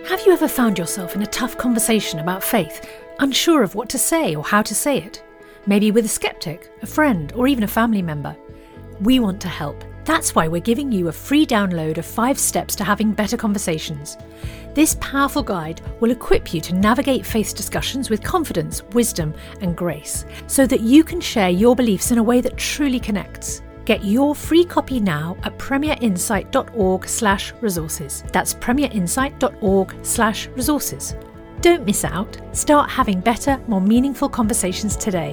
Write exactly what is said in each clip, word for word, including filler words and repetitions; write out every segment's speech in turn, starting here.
Have you ever found yourself in a tough conversation about faith, unsure of what to say or how to say it? Maybe with a skeptic, a friend, or even a family member. We want to help. That's why we're giving you a free download of five steps to having better conversations. This powerful guide will equip you to navigate faith discussions with confidence, wisdom, and grace, so that you can share your beliefs in a way that truly connects. Get your free copy now at premierinsight.org slash resources. That's premierinsight.org slash resources. Don't miss out. Start having better, more meaningful conversations today.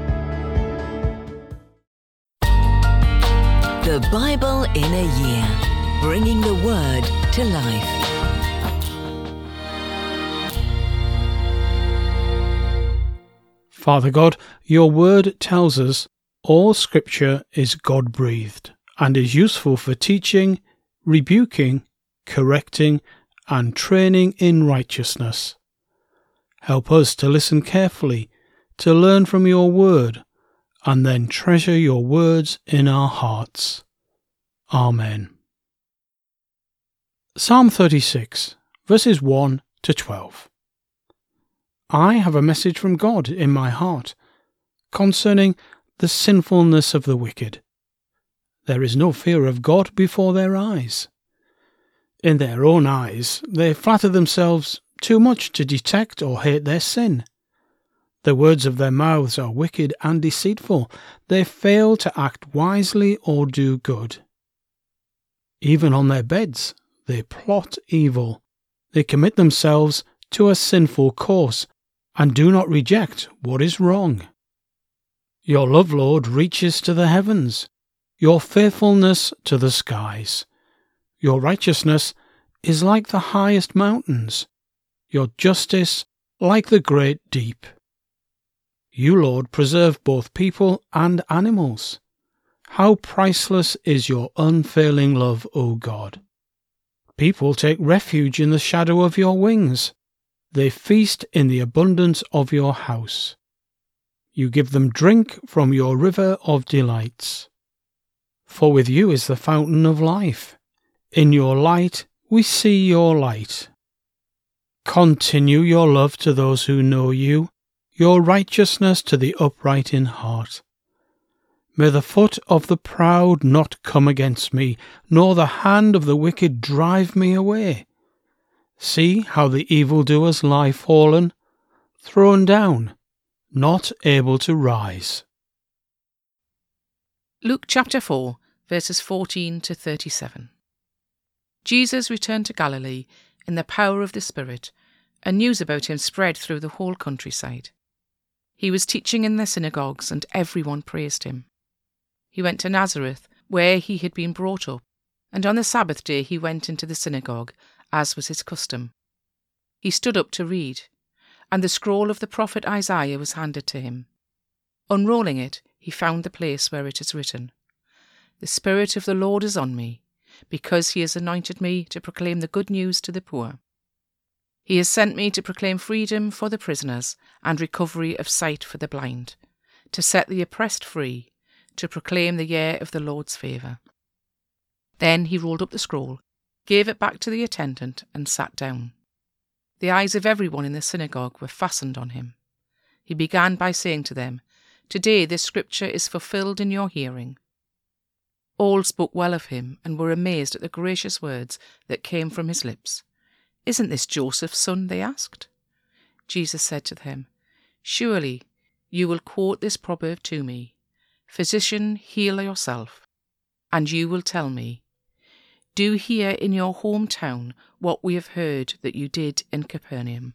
The Bible in a Year, bringing the Word to life. Father God, your Word tells us all Scripture is God-breathed and is useful for teaching, rebuking, correcting, and training in righteousness. Help us to listen carefully, to learn from your Word, and then treasure your words in our hearts. Amen. Psalm thirty-six, verses one to twelve. I have a message from God in my heart concerning the sinfulness of the wicked. There is no fear of God before their eyes. In their own eyes, they flatter themselves too much to detect or hate their sin. The words of their mouths are wicked and deceitful. They fail to act wisely or do good. Even on their beds, they plot evil. They commit themselves to a sinful course and do not reject what is wrong. Your love, Lord, reaches to the heavens, your faithfulness to the skies. Your righteousness is like the highest mountains, your justice like the great deep. You, Lord, preserve both people and animals. How priceless is your unfailing love, O God! People take refuge in the shadow of your wings. They feast in the abundance of your house. You give them drink from your river of delights. For with you is the fountain of life. In your light we see your light. Continue your love to those who know you, your righteousness to the upright in heart. May the foot of the proud not come against me, nor the hand of the wicked drive me away. See how the evildoers lie fallen, thrown down, not able to rise. Luke chapter four, verses fourteen to thirty-seven. Jesus returned to Galilee in the power of the Spirit, and news about him spread through the whole countryside. He was teaching in their synagogues, and everyone praised him. He went to Nazareth, where he had been brought up, and on the Sabbath day he went into the synagogue, as was his custom. He stood up to read, and the scroll of the prophet Isaiah was handed to him. Unrolling it, he found the place where it is written, "The Spirit of the Lord is on me, because he has anointed me to proclaim the good news to the poor. He has sent me to proclaim freedom for the prisoners and recovery of sight for the blind, to set the oppressed free, to proclaim the year of the Lord's favour." Then he rolled up the scroll, gave it back to the attendant, and sat down. The eyes of everyone in the synagogue were fastened on him. He began by saying to them, "Today this scripture is fulfilled in your hearing." All spoke well of him and were amazed at the gracious words that came from his lips. "Isn't this Joseph's son?" they asked. Jesus said to them, "Surely you will quote this proverb to me, 'Physician, heal yourself,' and you will tell me, 'Do here in your hometown what we have heard that you did in Capernaum.'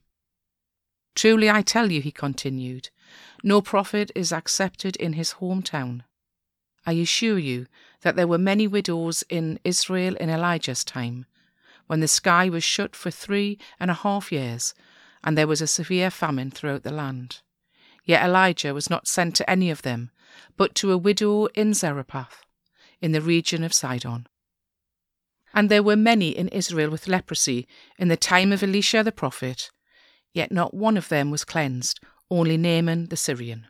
Truly I tell you," he continued, "no prophet is accepted in his hometown. I assure you that there were many widows in Israel in Elijah's time, when the sky was shut for three and a half years, and there was a severe famine throughout the land. Yet Elijah was not sent to any of them, but to a widow in Zarephath, in the region of Sidon. And there were many in Israel with leprosy in the time of Elisha the prophet, yet not one of them was cleansed, only Naaman the Syrian."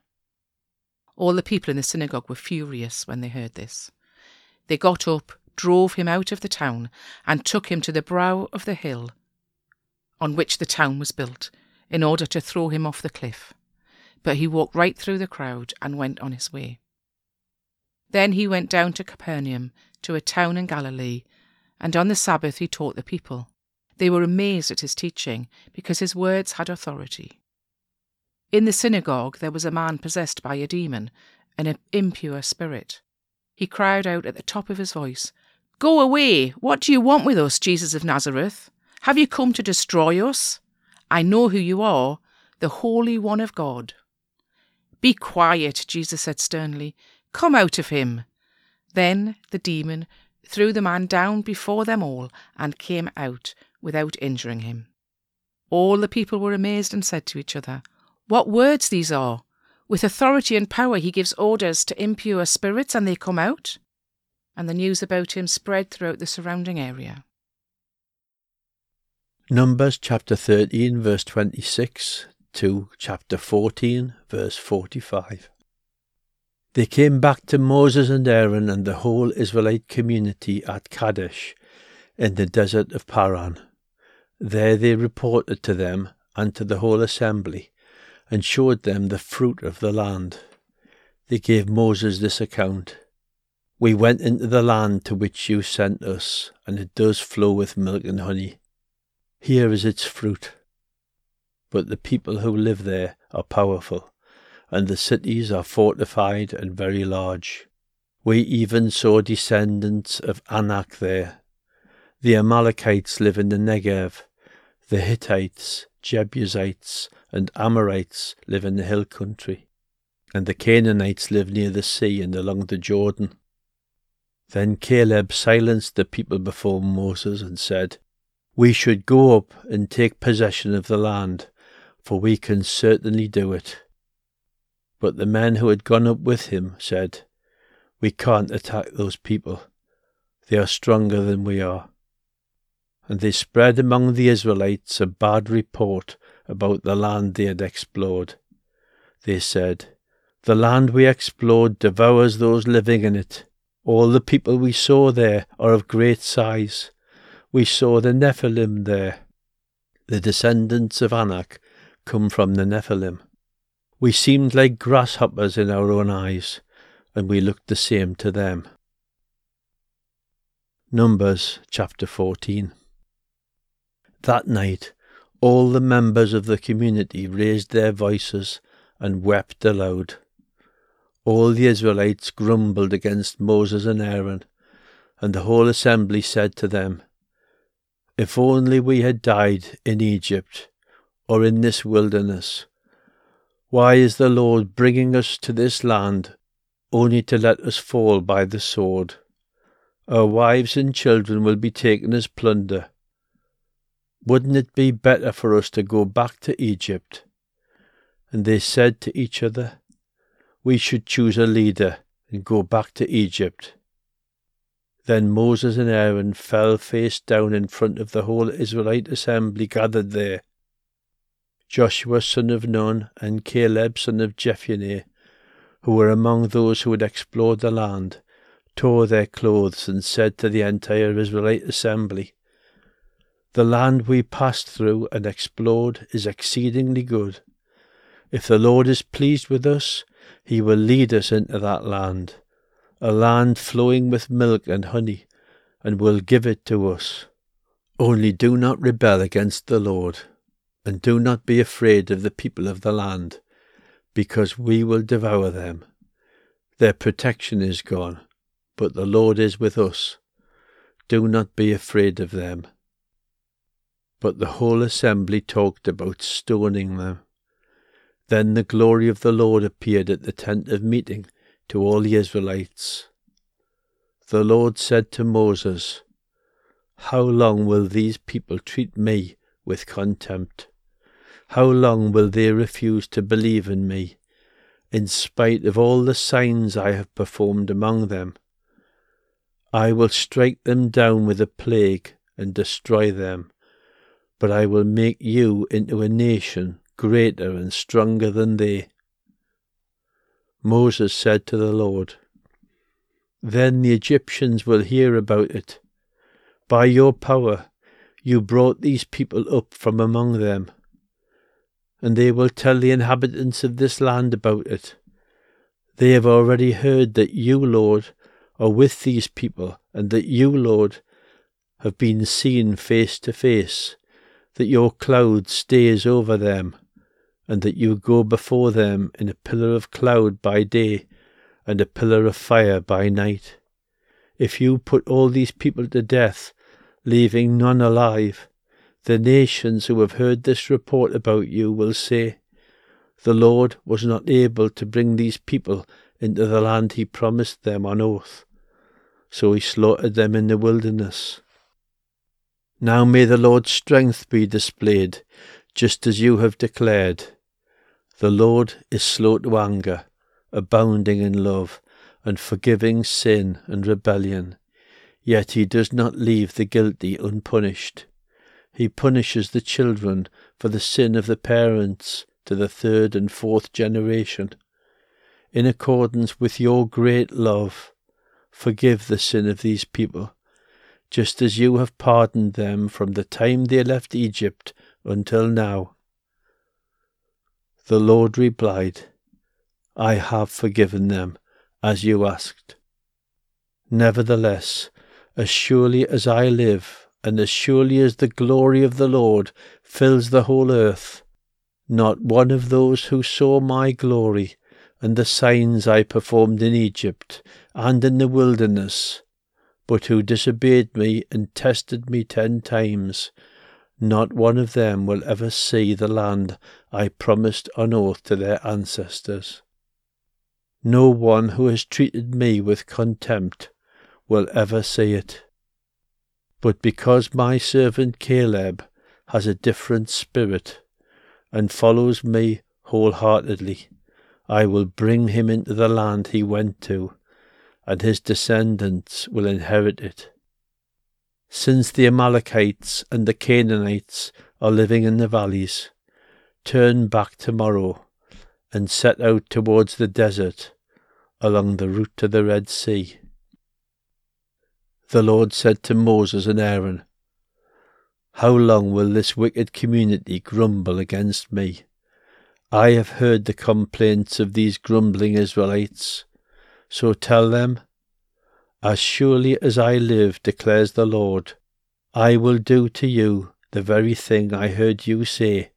All the people in the synagogue were furious when they heard this. They got up, drove him out of the town, and took him to the brow of the hill. on which the town was built, in order to throw him off the cliff. But he walked right through the crowd and went on his way. Then he went down to Capernaum, to a town in Galilee, and on the Sabbath he taught the people. They were amazed at his teaching, because his words had authority. In the synagogue there was a man possessed by a demon, an impure spirit. He cried out at the top of his voice, "Go away! What do you want with us, Jesus of Nazareth? Have you come to destroy us? I know who you are, the Holy One of God." "Be quiet," Jesus said sternly. "Come out of him." Then the demon threw the man down before them all and came out without injuring him. All the people were amazed and said to each other, "What words these are! With authority and power he gives orders to impure spirits and they come out." And the news about him spread throughout the surrounding area. Numbers chapter thirteen verse twenty-six to chapter fourteen verse forty-five. They came back to Moses and Aaron and the whole Israelite community at Kadesh in the desert of Paran. There they reported to them and to the whole assembly and showed them the fruit of the land. They gave Moses this account: "We went into the land to which you sent us, and it does flow with milk and honey. Here is its fruit. But the people who live there are powerful, and the cities are fortified and very large. We even saw descendants of Anak there. The Amalekites live in the Negev. The Hittites, Jebusites, and Amorites live in the hill country, and the Canaanites live near the sea and along the Jordan." Then Caleb silenced the people before Moses and said, "We should go up and take possession of the land, for we can certainly do it." But the men who had gone up with him said, "We can't attack those people. They are stronger than we are." And they spread among the Israelites a bad report about the land they had explored. They said, "The land we explored devours those living in it. All the people we saw there are of great size. We saw the Nephilim there. The descendants of Anak come from the Nephilim. We seemed like grasshoppers in our own eyes, and we looked the same to them." Numbers chapter fourteen. That night all the members of the community raised their voices and wept aloud. All the Israelites grumbled against Moses and Aaron, and the whole assembly said to them, "If only we had died in Egypt or in this wilderness. Why is the Lord bringing us to this land only to let us fall by the sword? Our wives and children will be taken as plunder. Wouldn't it be better for us to go back to Egypt?" And they said to each other, "We should choose a leader and go back to Egypt." Then Moses and Aaron fell face down in front of the whole Israelite assembly gathered there. Joshua son of Nun and Caleb son of Jephunneh, who were among those who had explored the land, tore their clothes and said to the entire Israelite assembly, "The land we passed through and explored is exceedingly good. If the Lord is pleased with us, he will lead us into that land, a land flowing with milk and honey, and will give it to us. Only do not rebel against the Lord, and do not be afraid of the people of the land, because we will devour them. Their protection is gone, but the Lord is with us. Do not be afraid of them." But the whole assembly talked about stoning them. Then the glory of the Lord appeared at the tent of meeting to all the Israelites. The Lord said to Moses, "How long will these people treat me with contempt? How long will they refuse to believe in me, in spite of all the signs I have performed among them? I will strike them down with a plague and destroy them, but I will make you into a nation greater and stronger than they." Moses said to the Lord, "Then the Egyptians will hear about it. By your power you brought these people up from among them, and they will tell the inhabitants of this land about it. They have already heard that you, Lord, are with these people, and that you, Lord, have been seen face to face, that your cloud stays over them, and that you go before them in a pillar of cloud by day and a pillar of fire by night. If you put all these people to death, leaving none alive, the nations who have heard this report about you will say, the Lord was not able to bring these people into the land he promised them on oath, so he slaughtered them in the wilderness. Now may the Lord's strength be displayed, just as you have declared. The Lord is slow to anger, abounding in love, and forgiving sin and rebellion. Yet he does not leave the guilty unpunished. He punishes the children for the sin of the parents to the third and fourth generation. In accordance with your great love, forgive the sin of these people, just as you have pardoned them from the time they left Egypt until now. The Lord replied, I have forgiven them, as you asked. Nevertheless, as surely as I live, and as surely as the glory of the Lord fills the whole earth, not one of those who saw my glory and the signs I performed in Egypt and in the wilderness, but who disobeyed me and tested me ten times, not one of them will ever see the land I promised on oath to their ancestors. No one who has treated me with contempt will ever see it. But because my servant Caleb has a different spirit and follows me wholeheartedly, I will bring him into the land he went to, and his descendants will inherit it. Since the Amalekites and the Canaanites are living in the valleys, turn back tomorrow and set out towards the desert along the route to the Red Sea. The Lord said to Moses and Aaron, How long will this wicked community grumble against me? I have heard the complaints of these grumbling Israelites. So tell them, As surely as I live, declares the Lord, I will do to you the very thing I heard you say.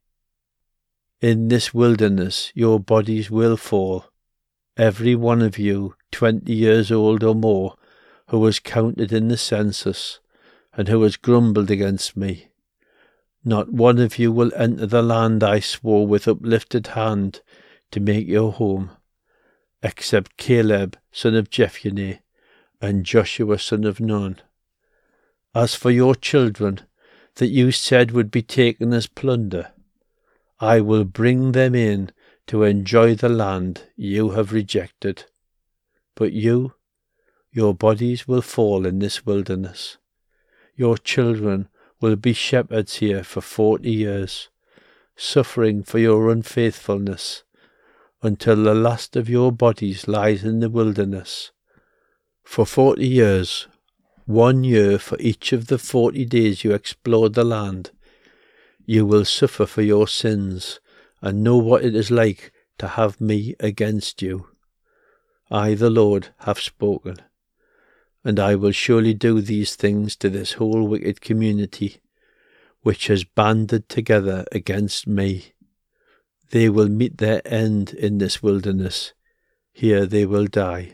In this wilderness your bodies will fall, every one of you twenty years old or more, who was counted in the census, and who has grumbled against me. Not one of you will enter the land I swore with uplifted hand to make your home, except Caleb son of Jephunneh and Joshua son of Nun. As for your children, that you said would be taken as plunder, I will bring them in to enjoy the land you have rejected. But you, your bodies will fall in this wilderness. Your children will be shepherds here for forty years, suffering for your unfaithfulness, until the last of your bodies lies in the wilderness. For forty years, one year for each of the forty days you explored the land, you will suffer for your sins, and know what it is like to have me against you. I, the Lord, have spoken, and I will surely do these things to this whole wicked community, which has banded together against me. They will meet their end in this wilderness. Here they will die.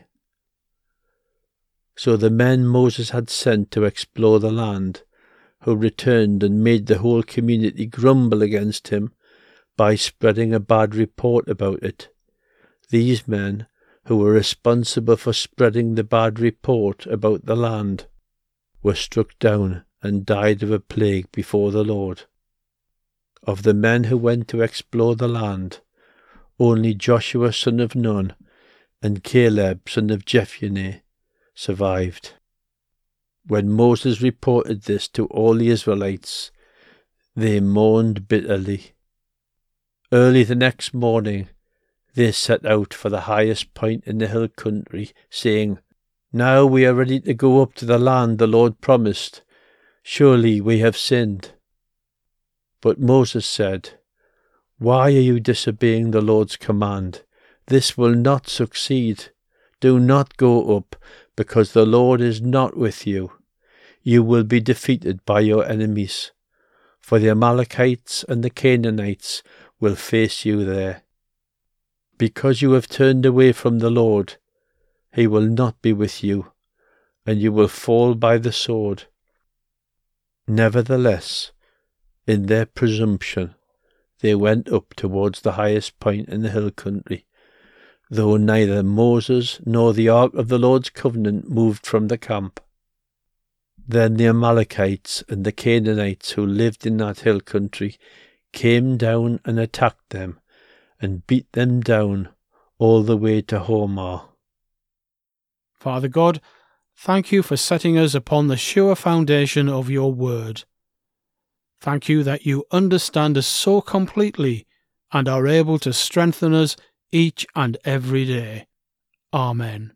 So the men Moses had sent to explore the land, who returned and made the whole community grumble against him by spreading a bad report about it. These men, who were responsible for spreading the bad report about the land, were struck down and died of a plague before the Lord. Of the men who went to explore the land, only Joshua son of Nun and Caleb son of Jephunneh survived. When Moses reported this to all the Israelites, they mourned bitterly. Early the next morning they set out for the highest point in the hill country, saying, Now we are ready to go up to the land the Lord promised. surely we have sinned." But Moses said, "Why are you disobeying the Lord's command? This will not succeed. Do not go up, because the Lord is not with you. You will be defeated by your enemies, for the Amalekites and the Canaanites will face you there. Because you have turned away from the Lord, he will not be with you, and you will fall by the sword." Nevertheless, in their presumption, they went up towards the highest point in the hill country, though neither Moses nor the ark of the Lord's covenant moved from the camp. Then the Amalekites and the Canaanites who lived in that hill country came down and attacked them, and beat them down all the way to Hormah. Father God, thank you for setting us upon the sure foundation of your word. Thank you that you understand us so completely and are able to strengthen us each and every day. Amen.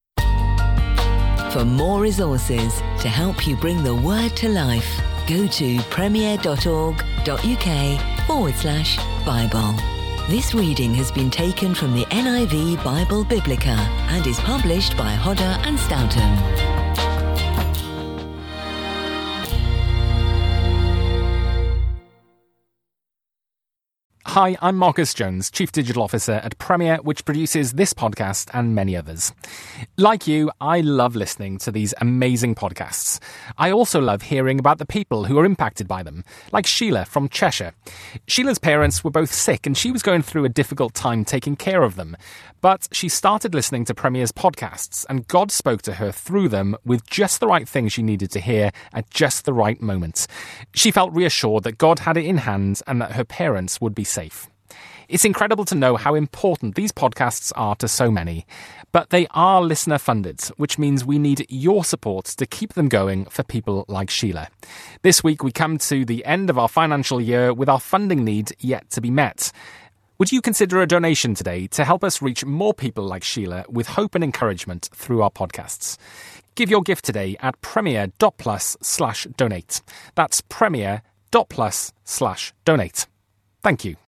For more resources to help you bring the word to life, go to premier.org.uk forward slash Bible. This reading has been taken from the N I V Bible Biblica and is published by Hodder and Stoughton. Hi, I'm Marcus Jones, Chief Digital Officer at Premier, which produces this podcast and many others. Like you, I love listening to these amazing podcasts. I also love hearing about the people who are impacted by them, like Sheila from Cheshire. Sheila's parents were both sick and she was going through a difficult time taking care of them. But she started listening to Premier's podcasts and God spoke to her through them with just the right thing she needed to hear at just the right moment. She felt reassured that God had it in hand and that her parents would be safe. It's incredible to know how important these podcasts are to so many, but they are listener funded, which means we need your support to keep them going for people like Sheila. This week we come to the end of our financial year with our funding need yet to be met. Would you consider a donation today to help us reach more people like Sheila with hope and encouragement through our podcasts? Give your gift today at premier.plus slash donate. That's premier.plus slash donate. Thank you.